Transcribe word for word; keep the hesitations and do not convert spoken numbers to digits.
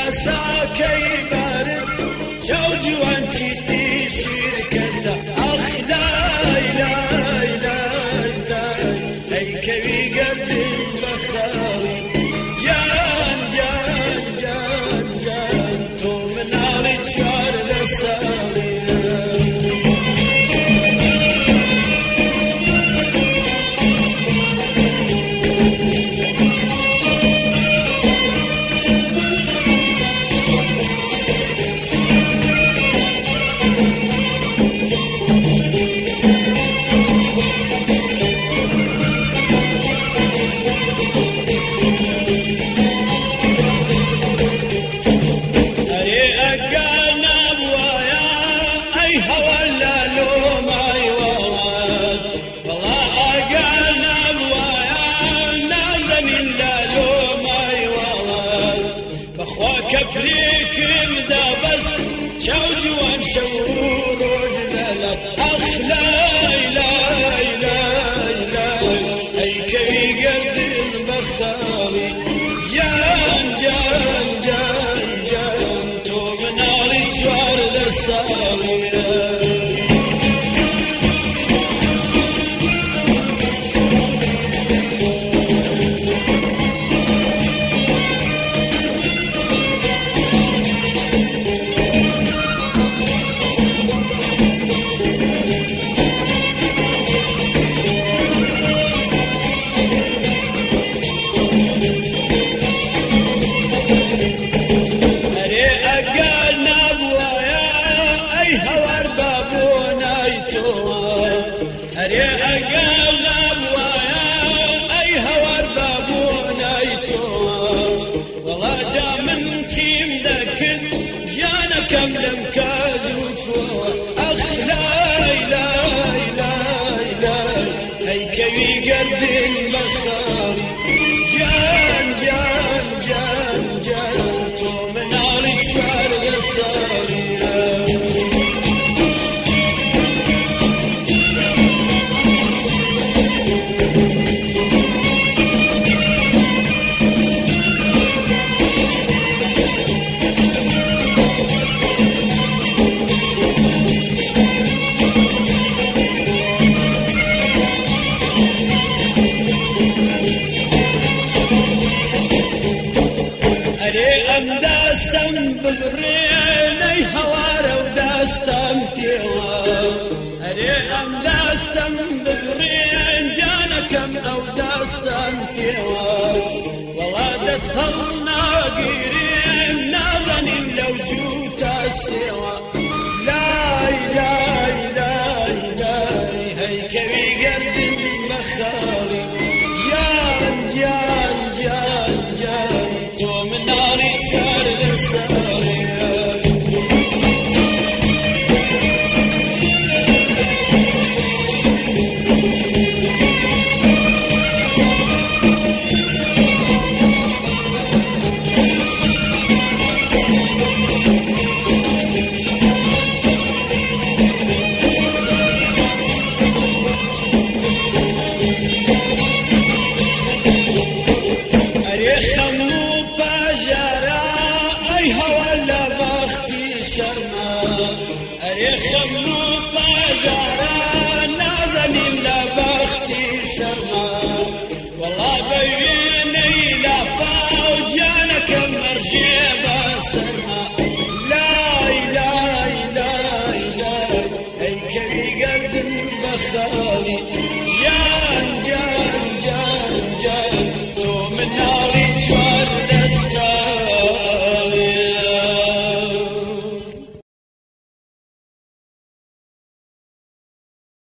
ياساكي بارد جوجي وانتي شركة أخ لا لا لا لا هيكوي قد البخاري جان جان جان جان تو من علي شوار لسالي كفريك مدابست شوجي وانشور وجلالك أخ لا لا لا لا هيكي قد البخاري جان جان جان جان تو من علي شوار للسالي كم لم كاجوكوا أخ لا لا لا لا هيكوي قد البخاري جان جان جان جان تو من علي شوار غسالي داستم بغريني هوارة وداستم تيوا أري أم داستم بغرين جانا كم أو داستم تيوا والله دسلنا قيرين نازنين لو جوتا سوا لا لا لا لا هيكوي قرد المخالي جان جان جان جان تو من ناري سار للساري خمو باجارا نازنين لا بختي شرما والله بي